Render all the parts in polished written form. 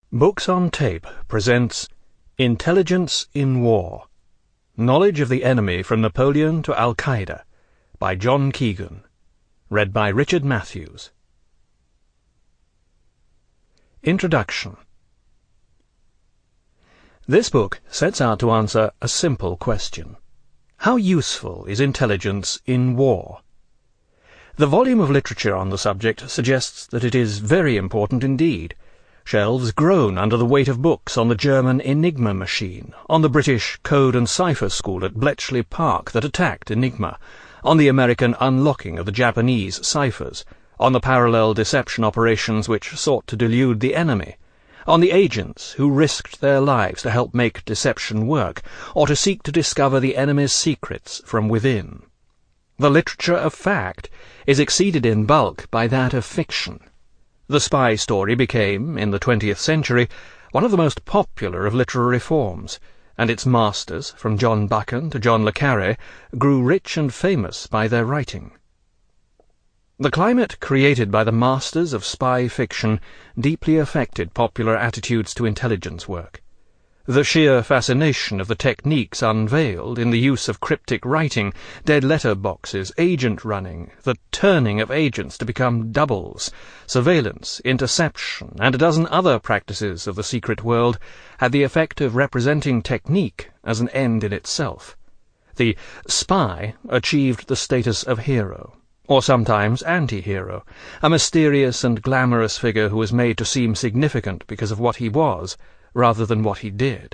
Books on Tape presents Intelligence in War. Knowledge of the Enemy from Napoleon to Al-Qaeda by John Keegan. Read by Richard Matthews. Introduction. This book sets out to answer a simple question. How useful is intelligence in war? The volume of literature on the subject suggests that it is very important indeed. Shelves groan under the weight of books on the German Enigma machine, on the British Code and Cipher School at Bletchley Park that attacked Enigma, on the American unlocking of the Japanese ciphers, on the parallel deception operations which sought to delude the enemy, on the agents who risked their lives to help make deception work, or to seek to discover the enemy's secrets from within. The literature of fact is exceeded in bulk by that of fiction. The spy story became, in the 20th century, one of the most popular of literary forms, and its masters, from John Buchan to John le Carré, grew rich and famous by their writing. The climate created by the masters of spy fiction deeply affected popular attitudes to intelligence work. The sheer fascination of the techniques unveiled in the use of cryptic writing, dead letter boxes, agent running, the turning of agents to become doubles, surveillance, interception, and a dozen other practices of the secret world had the effect of representing technique as an end in itself. The spy achieved the status of hero, or sometimes anti-hero, a mysterious and glamorous figure who was made to seem significant because of what he was, rather than what he did.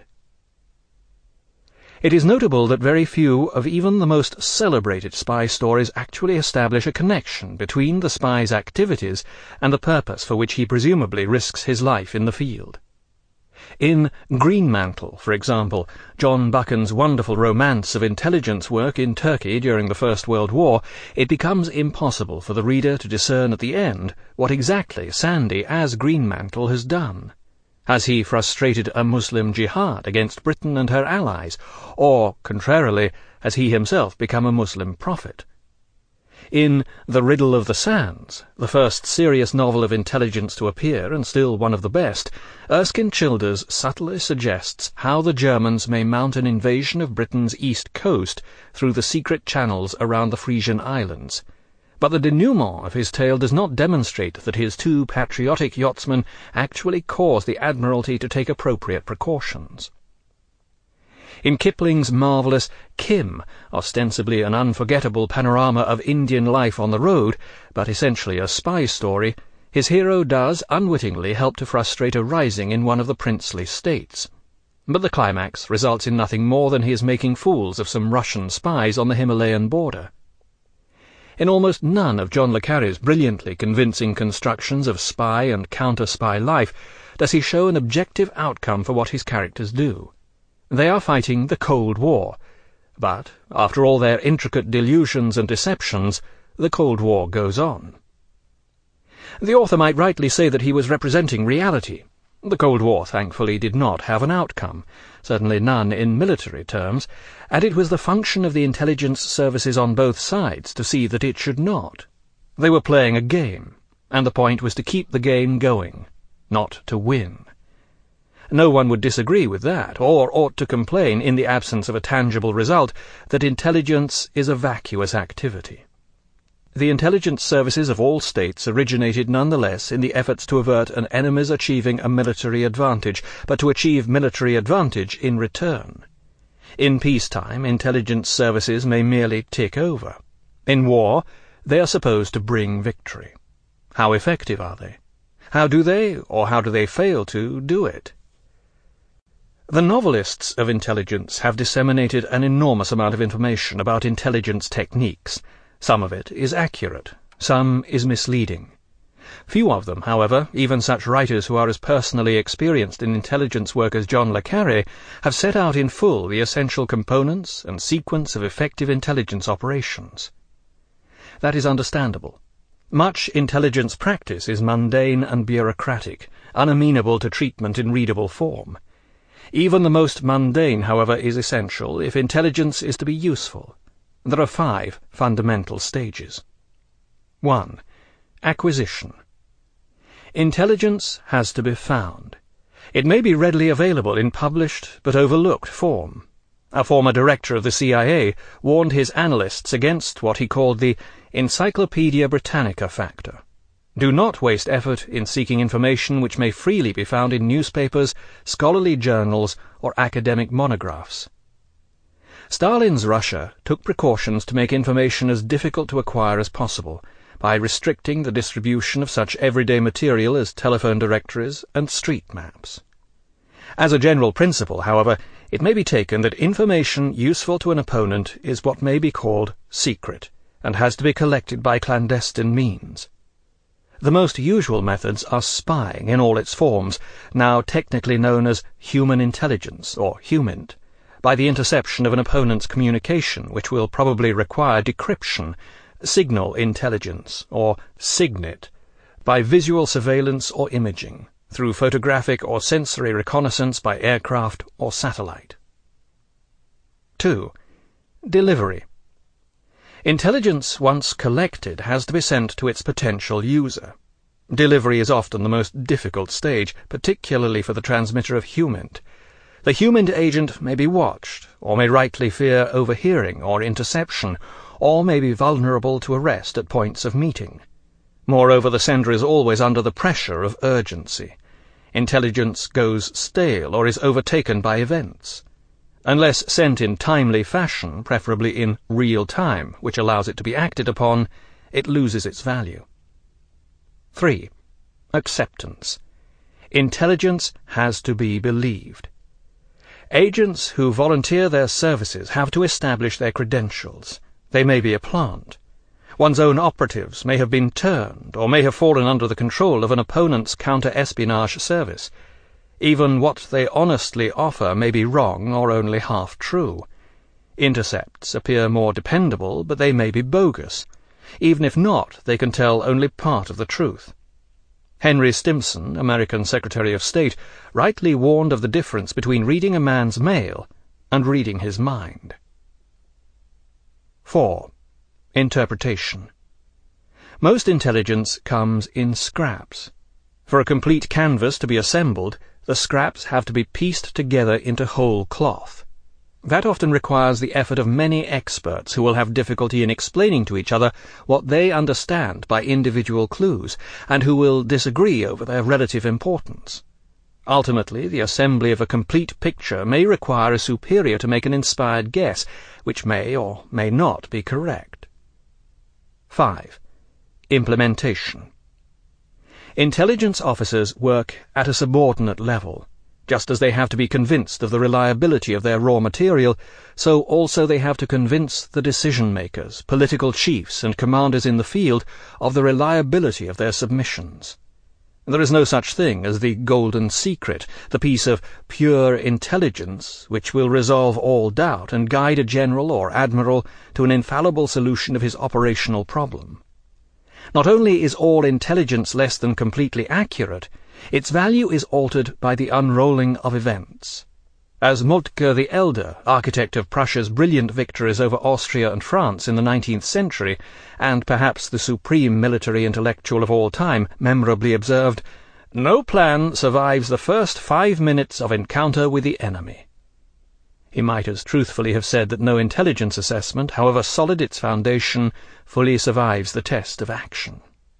It is notable that very few of even the most celebrated spy stories actually establish a connection between the spy's activities and the purpose for which he presumably risks his life in the field. In Greenmantle, for example, John Buchan's wonderful romance of intelligence work in Turkey during the First World War, it becomes impossible for the reader to discern at the end what exactly Sandy as Greenmantle has done. Has he frustrated a Muslim jihad against Britain and her allies, or, contrarily, has he himself become a Muslim prophet? In The Riddle of the Sands, the first serious novel of intelligence to appear, and still one of the best, Erskine Childers subtly suggests how the Germans may mount an invasion of Britain's east coast through the secret channels around the Frisian Islands. But the denouement of his tale does not demonstrate that his two patriotic yachtsmen actually caused the Admiralty to take appropriate precautions. In Kipling's marvellous Kim, ostensibly an unforgettable panorama of Indian life on the road, but essentially a spy story, his hero does unwittingly help to frustrate a rising in one of the princely states. But the climax results in nothing more than his making fools of some Russian spies on the Himalayan border. In almost none of John le Carré's brilliantly convincing constructions of spy and counter-spy life does he show an objective outcome for what his characters do. They are fighting the Cold War, but, after all their intricate delusions and deceptions, the Cold War goes on. The author might rightly say that he was representing reality. The Cold War, thankfully, did not have an outcome, certainly none in military terms, and it was the function of the intelligence services on both sides to see that it should not. They were playing a game, and the point was to keep the game going, not to win. No one would disagree with that, or ought to complain, in the absence of a tangible result, that intelligence is a vacuous activity. The intelligence services of all states originated nonetheless in the efforts to avert an enemy's achieving a military advantage, but to achieve military advantage in return. In peacetime, intelligence services may merely tick over. In war, they are supposed to bring victory. How effective are they? How do they, or how do they fail to, do it? The novelists of intelligence have disseminated an enormous amount of information about intelligence techniques. Some of it is accurate, some is misleading. Few of them, however, even such writers who are as personally experienced in intelligence work as John le Carré, have set out in full the essential components and sequence of effective intelligence operations. That is understandable. Much intelligence practice is mundane and bureaucratic, unamenable to treatment in readable form. Even the most mundane, however, is essential if intelligence is to be useful. There are 5 fundamental stages. 1. Acquisition. Intelligence has to be found. It may be readily available in published but overlooked form. A former director of the CIA warned his analysts against what he called the Encyclopaedia Britannica factor. Do not waste effort in seeking information which may freely be found in newspapers, scholarly journals, or academic monographs. Stalin's Russia took precautions to make information as difficult to acquire as possible, by restricting the distribution of such everyday material as telephone directories and street maps. As a general principle, however, it may be taken that information useful to an opponent is what may be called secret, and has to be collected by clandestine means. The most usual methods are spying in all its forms, now technically known as human intelligence, or HUMINT, by the interception of an opponent's communication, which will probably require decryption, signal intelligence, or SIGINT, by visual surveillance or imaging, through photographic or sensory reconnaissance by aircraft or satellite. 2. Delivery. Intelligence, once collected, has to be sent to its potential user. Delivery is often the most difficult stage, particularly for the transmitter of HUMINT. The HUMINT agent may be watched, or may rightly fear overhearing or interception, or may be vulnerable to arrest at points of meeting. Moreover, the sender is always under the pressure of urgency. Intelligence goes stale or is overtaken by events. Unless sent in timely fashion, preferably in real time, which allows it to be acted upon, it loses its value. 3. Acceptance. Intelligence has to be believed. Agents who volunteer their services have to establish their credentials. They may be a plant. One's own operatives may have been turned, or may have fallen under the control of an opponent's counter-espionage service. Even what they honestly offer may be wrong or only half true. Intercepts appear more dependable, but they may be bogus. Even if not, they can tell only part of the truth. Henry Stimson, American Secretary of State, rightly warned of the difference between reading a man's mail and reading his mind. 4. Interpretation. Most intelligence comes in scraps. For a complete canvas to be assembled, the scraps have to be pieced together into whole cloth. That often requires the effort of many experts who will have difficulty in explaining to each other what they understand by individual clues, and who will disagree over their relative importance. Ultimately, the assembly of a complete picture may require a superior to make an inspired guess, which may or may not be correct. 5. Implementation. Intelligence officers work at a subordinate level. Just as they have to be convinced of the reliability of their raw material, so also they have to convince the decision-makers, political chiefs, and commanders in the field of the reliability of their submissions. There is no such thing as the golden secret, the piece of pure intelligence which will resolve all doubt and guide a general or admiral to an infallible solution of his operational problem. Not only is all intelligence less than completely accurate, its value is altered by the unrolling of events. As Moltke the Elder, architect of Prussia's brilliant victories over Austria and France in the 19th century, and perhaps the supreme military intellectual of all time, memorably observed, "No plan survives the first 5 minutes of encounter with the enemy." He might as truthfully have said that no intelligence assessment, however solid its foundation, fully survives the test of action.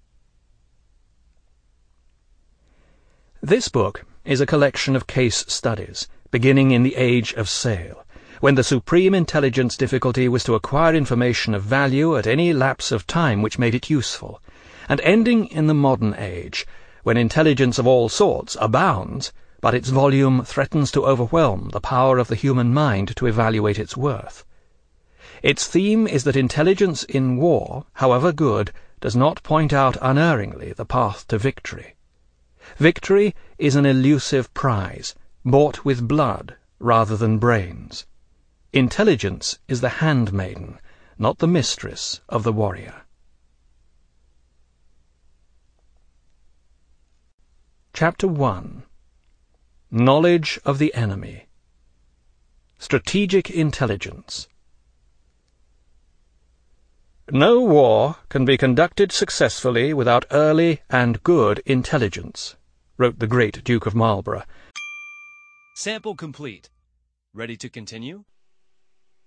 This book is a collection of case studies, beginning in the age of sail, when the supreme intelligence difficulty was to acquire information of value at any lapse of time which made it useful, and ending in the modern age, when intelligence of all sorts abounds, but its volume threatens to overwhelm the power of the human mind to evaluate its worth. Its theme is that intelligence in war, however good, does not point out unerringly the path to victory. Victory is an elusive prize, bought with blood rather than brains. Intelligence is the handmaiden, not the mistress of the warrior. Chapter 1. Knowledge of the enemy. Strategic intelligence. No war can be conducted successfully without early and good intelligence, wrote the great Duke of Marlborough. Sample complete. Ready to continue?